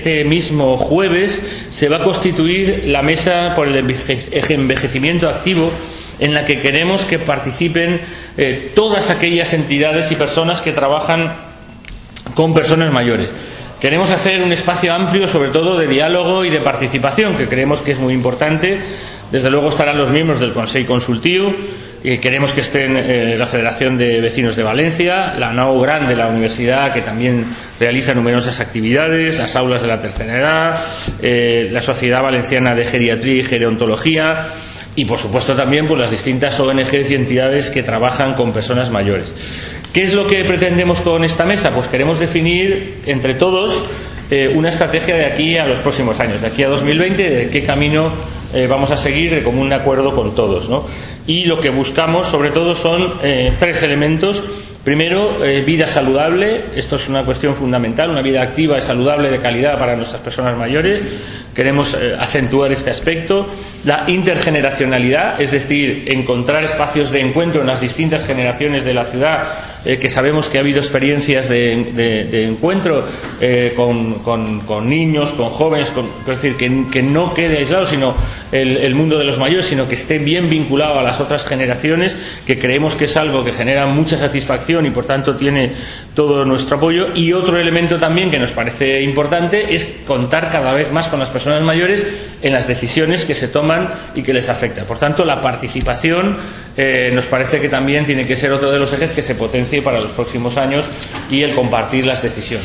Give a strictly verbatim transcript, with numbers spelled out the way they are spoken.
Este mismo jueves se va a constituir la Mesa por el Envejecimiento Activo, en la que queremos que participen eh, todas aquellas entidades y personas que trabajan con personas mayores. Queremos hacer un espacio amplio, sobre todo de diálogo y de participación, que creemos que es muy importante. Desde luego estarán los miembros del Consell Consultiu, eh, queremos que estén eh, la Federación de Vecinos de Valencia, la Nau Gran de la Universidad, que también realiza numerosas actividades, las aulas de la tercera edad, eh, la Sociedad Valenciana de Geriatría y Gerontología, y por supuesto también pues, las distintas O N Ges y entidades que trabajan con personas mayores. ¿Qué es lo que pretendemos con esta mesa? Pues queremos definir entre todos eh, una estrategia de aquí a los próximos años, de aquí a dos mil veinte, de qué camino eh, vamos a seguir de común acuerdo con todos, ¿no? Y lo que buscamos sobre todo son eh, tres elementos. Primero, eh, vida saludable. Esto es una cuestión fundamental, una vida activa y saludable de calidad para nuestras personas mayores. Queremos eh, acentuar este aspecto. La intergeneracionalidad, es decir, encontrar espacios de encuentro en las distintas generaciones de la ciudad, eh, que sabemos que ha habido experiencias de, de, de encuentro eh, con, con, con niños, con jóvenes, con, es decir, que, que no quede aislado sino el, el mundo de los mayores, sino que esté bien vinculado a las otras generaciones, que creemos que es algo que genera mucha satisfacción y por tanto tiene todo nuestro apoyo. Y otro elemento también que nos parece importante es contar cada vez más con las personas mayores en las decisiones que se toman y que les afectan. Por tanto, la participación eh, nos parece que también tiene que ser otro de los ejes que se potencie para los próximos años, y el compartir las decisiones.